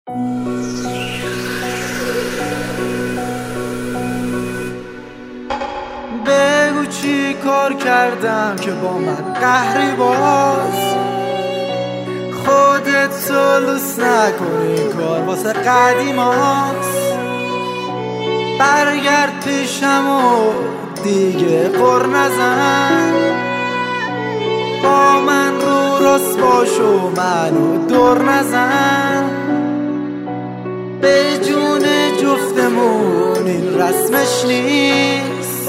بگو چی کار کردم که با من قهری باز، خودت سلوس نکنی کار واسه قدیماست. برگرد پیشم و دیگه قر نزن، با من رو راست باش و منو دور نزن. به جون جفتمون این رسمش نیست،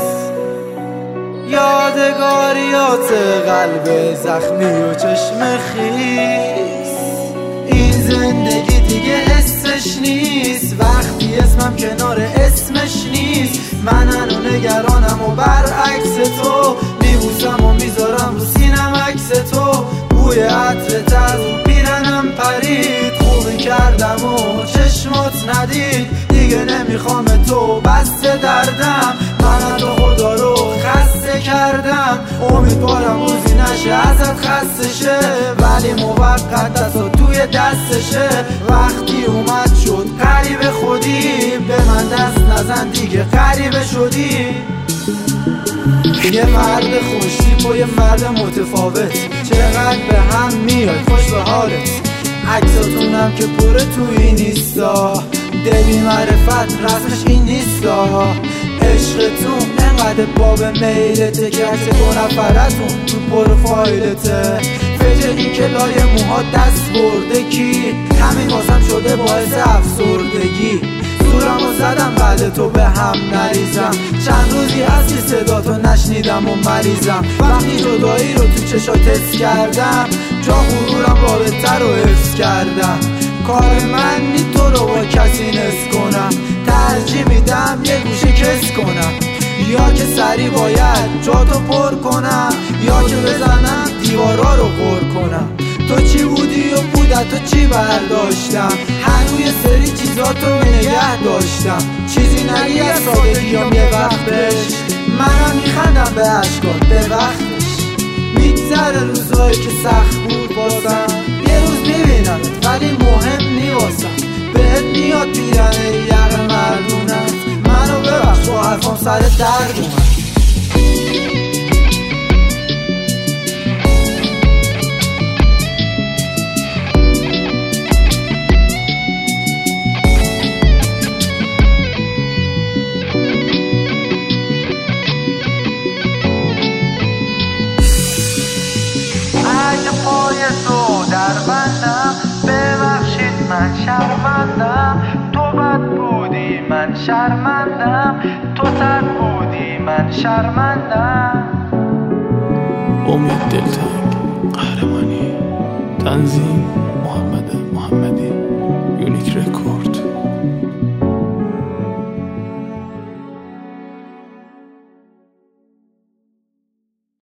یادگاریات قلب زخمی و چشم خیس. این زندگی دیگه حسش نیست وقتی اسمم کنار اسمش نیست. من هنو نگرانم و برعکس تو میبوسم و میذارم رو سینم عکس تو. بوی عطر تر و پیرنم پرید، خوبی کردم و چشمات ندید. دیگه نمیخوام تو بسته دردم، من تو خدا رو خسته کردم. امیدوارم روزی نشه ازت خسته شه، ولی موقت دستا توی دستشه. وقتی اومد شد غریب خودی، به من دست نزن دیگه غریبه شدی. یه مرد خوشتیپ و یه مرد متفاوت، چقدر به هم میای خوش به حالت. عکساتونم که پره توی نیستا، دبی معرفت رسمش این نیستا. عشقتون انقدر باب میلته که عکس دو نفرتون تو پروفایلته. فکر این که لای موها دست برده کی، همین واسم شده باعث افسردگی. زورمو زدم بعد تو به هم نریزم، چند روزی هست که صداتو نشنیدم و مریضم. وقتی جدایی رو تو چشات حس کردم، جا غرورم رابطه رو حفظ کردم. کار من نی تو رو با کسی نس کنم، ترجیح میدم یه گوشه کس کنم. یا که سری باید جاتو پر کنم، یا که بزنم دیوارا رو پر کنم. تو چی بودی و بودت تو چی برداشتم، هنو یه سری چیزاتو نگه داشتم. چیزی نگی از سادگیام یه وقت بش، منم میخندم به عشقات به وقتش. میگذره روزایی که سخت بود بازم، یه روز میبینمت ولی مهم نی واسم. بهت میاد پیرنه یقه مردونت، منو ببخش با حرفام سر درد اومد. پای تو در بندم، ببخشید من شرمندم. تو بد بودی من شرمندم، تو سر بودی من شرمندم. امید دلتنگ، قهرمانی، تنظیم